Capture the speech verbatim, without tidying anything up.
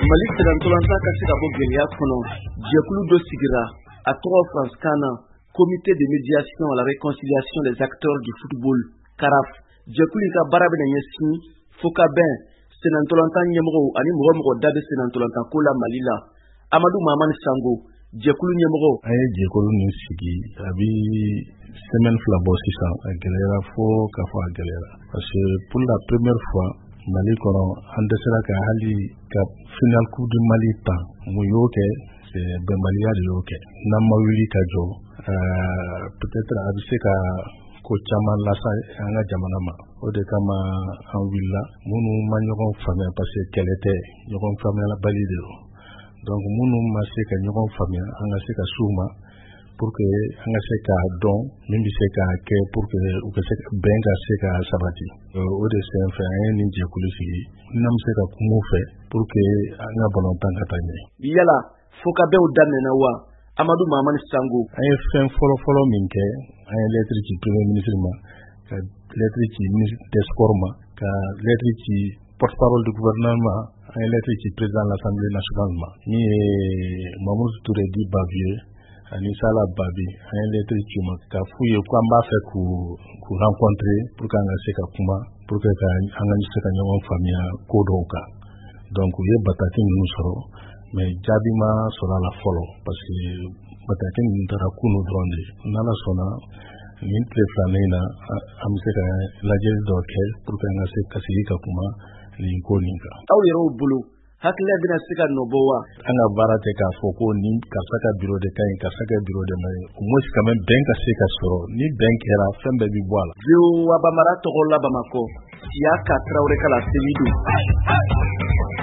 Mali senantolanta ka se ka bɔ gɛlɛya kɔnɔ jɛkulu dɔ sigira a tɔgɔ faransikan na comité de médiation à la réconciliation des acteurs du football C A R A F. Jɛkulu ka baara bɛna ɲɛsin fo ka bɛn senantolanta ɲɛmɔgɔw ani mɔgɔ mɔgɔ da bɛ senantolanta ko la Mali la. Amadou Mamani Sango jɛkulu ɲɛmɔgɔ a ye jɛkulu nin sigi a bi semaine fila bɔ sisan a gɛlɛyara fo k'a fɔ a gɛlɛyara parce que pour la première fois Mali kɔnɔ an dɛsɛra ka hali ka final coupe du Mali tan mun y'o kɛ bɛnbaliya de y'o kɛ n'an ma wuli ka jɔ peut-être a bɛ se ka ko caman lasa an ka jamana ma o de kama an wulila minnu ma ɲɔgɔn faamuya parce que kɛlɛ tɛ ɲɔgɔn faamuyalabali de don donc minnu ma se ka ɲɔgɔn faamuya an ka se ka s'u ma pour que an ka se ka dɔn min bɛ se ka kɛ pour que u ka se bɛn ka se ka sabati o de senfɛ an ye nin jɛkulu sigi n'an bɛ se ka kuma u fɛ pour que an ka balontan ka taa ɲɛ. Yala fo ka bɛnw daminɛna wa? Amadou Mamani Sango an ye fɛn fɔlɔ-fɔlɔ min kɛ an ye lettre ci premier ministre ma ka lettre ci ministre des sports ma ka lettre ci porte-parole du gouvernement an ye lettre ci président de l'Assemblée nationale ma min ye Mamadou Touré di Bavier ani Sala Babi an ye lettre ci ma ka f'u ye ko an b'a fɛ k'u k'u rencontrer pour que an ka se ka kuma pour que ka an ka se ka ɲɔgɔn faamuya ko dɔw kan donc u ye bataki ninnu sɔrɔ mais jaabi ma sɔrɔ a la fɔlɔ parce que bataki ninnu taara kunu dɔrɔn de n'Ala sɔnna nin tile filanan in na an bɛ se ka lajɛli dɔ kɛ pour que an ka se ka sigi ka kuma nin ko nin kan. Aw yɛrɛw bolo hakilila bɛna se ka nɔbɔ wa? An ka baara tɛ k'a fɔ ko ni karisa ka bureau de ka ɲi karisa ka bureau de man ɲi au moins quand même bɛn ka se ka sɔrɔ ni bɛn kɛra fɛn bɛɛ bi bɔ a la. V O A Bamara tɔgɔ la Bamakɔ Siyaka Traoré Kala Seydou.